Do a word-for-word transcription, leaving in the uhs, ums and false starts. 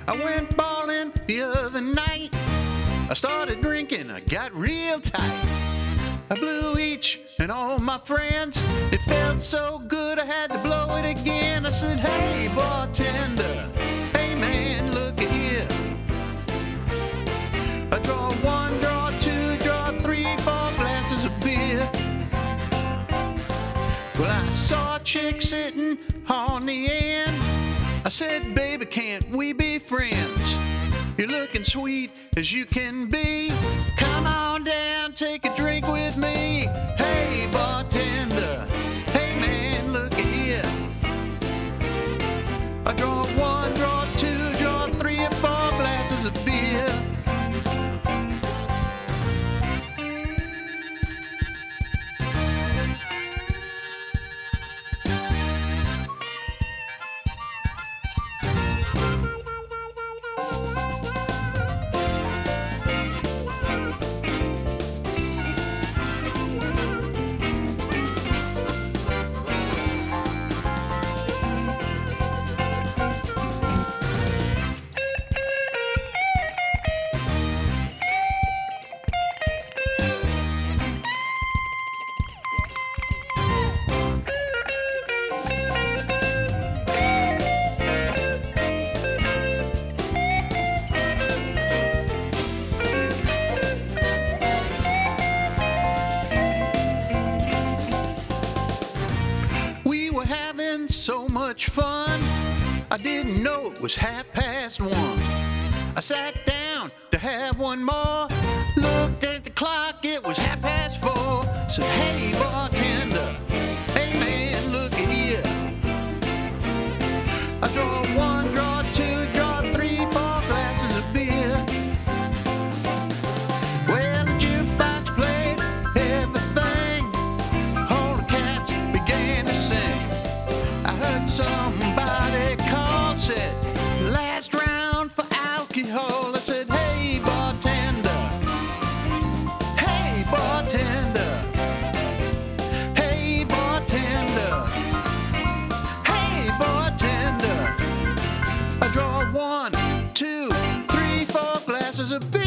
I went ballin' the other night. I started drinking, I got real tight. I blew each and all my friends. It felt so good I had to blow it again. I said, hey bartender, hey man, look at here. I draw one, draw two, draw three, four glasses of beer. Well, I saw a chick sitting on the end. I said, baby, can't we be friends? You're looking sweet as you can be. Come on down, take a drink with me. Hey bartender, hey man, look at here. I draw one, draw two, draw three or four glasses of beer. So much fun, I didn't know it was half past one. I sat down to have one more, looked at the clock, it was half past four. Said, hey bartender, hey man, look at here. I draw one, draw two, draw three, four glasses of beer. Well, the jukebox played everything, all the cats began to sing. I heard somebody call, said, last round for alcohol. I said, hey bartender, hey bartender, hey bartender, hey bartender. I draw one, two, three, four glasses of beer.